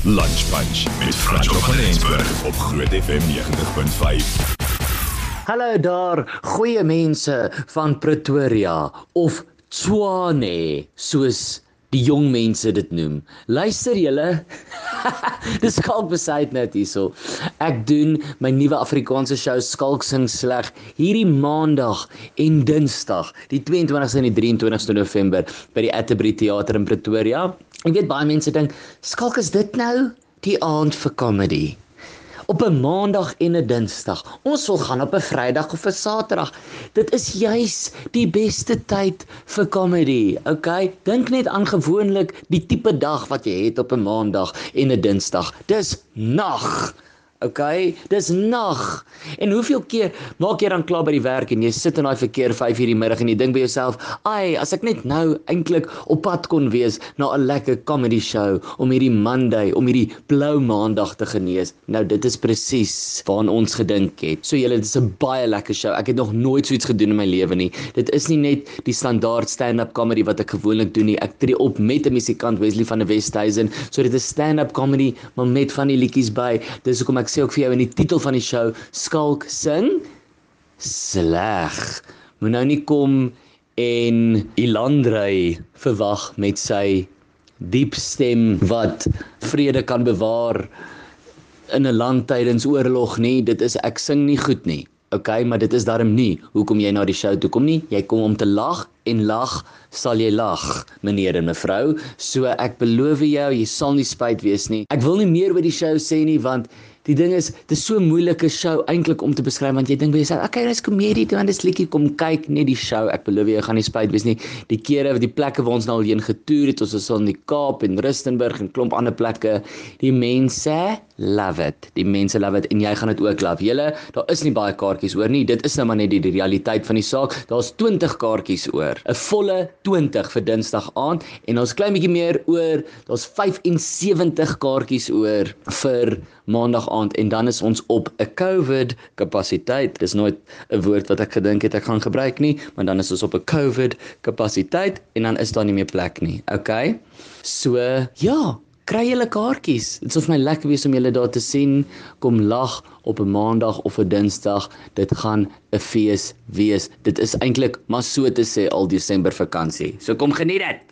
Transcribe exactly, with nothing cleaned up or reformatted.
Lunch Punch met Frans van Rensburg op Groot F M negentig punt vyf. Hallo daar, goeie mense van Pretoria of Tshwane, soos die jong mense dit noem. Luister julle, dis Skalk Beside net hierso. Ek doen my nuwe Afrikaanse show Skalk Sing Sleg hierdie maandag en dinsdag, die twee en twintigste en die drie en twintigste November by die Atterbury Theater in Pretoria. Ek weet baie mense dink, Skalk, is dit nou die aand vir comedy? Op 'n maandag en 'n dinsdag. Ons wil gaan op 'n Vrydag of 'n Saterdag. Dit is juis die beste tyd vir comedy. Okay? Dink net aan gewoonlik die tipe dag wat jy het op 'n maandag en 'n dinsdag. Dis nag. Okay, dis nag. En hoeveel keer maak jy dan klaar by die werk en jy sit in daai verkeer vyf uur die middag en jy dink by jouself, "Ai, as ek net nou eintlik op pad kon wees na 'n lekker comedy show om hierdie Monday, om hierdie blou maandag te genees." Nou dit is presies waaraan ons gedink het. So julle, dit is 'n baie lekker show. Ek het nog nooit so iets gedoen in my lewe nie. Dit is nie net die standaard stand-up comedy wat ek gewoonlik doen nie. Ek tree op met 'n musikant, Wesley van der Westhuizen. So dit is stand-up comedy, maar met van die liedjies by. Dis hoekom ek sê ook vir jou in die titel van die show, Skalk Sing Sleg. Moet nou nie kom en Ilandrey verwag met sy diep stem wat vrede kan bewaar in 'n land tydens oorlog nie. Dit is, ek sing nie goed nie. Okay, maar dit is daarom nie hoekom jy na die show toe kom nie. Jy kom om te lag en lag sal jy lag, meneer en mevrou. So ek beloof jou, jy sal nie spyt wees nie. Ek wil nie meer oor die show sê nie, want die ding is, dit is so 'n moeilike show eintlik om te beskryf, want jy dink by jouself, okay, dis komedie, dan dis liedjie, kom kyk net die show. Ek beloof jy, jy gaan nie spyt wees nie. Die kere, die plekke waar ons nou al heen getoer het, ons was al in die Kaap en Rustenburg en klomp ander plekke, die mense love it. Die mense love it en jy gaan dit ook love. Julle, daar is nie baie kaartjies oor nie. Dit is nou maar net die, die realiteit van die saak. Daar's twintig kaartjies oor. 'n Volle twintig vir Dinsdag aand en ons klein bietjie meer oor. Daar's vyf en sewentig kaartjies oor vir Maandag aand en dan is ons op 'n COVID kapasiteit. Dis nooit 'n woord wat ek gedink het ek gaan gebruik nie, maar dan is ons op 'n COVID kapasiteit en dan is daar nie meer plek nie. Okay? So, ja, kry julle kaartjies. Dit sal vir my lekker wees om julle daar te sien. Kom lag op 'n Maandag of 'n Dinsdag. Dit gaan 'n fees wees. Dit is eintlik maar so te sê al Desember vakansie. So kom geniet dit.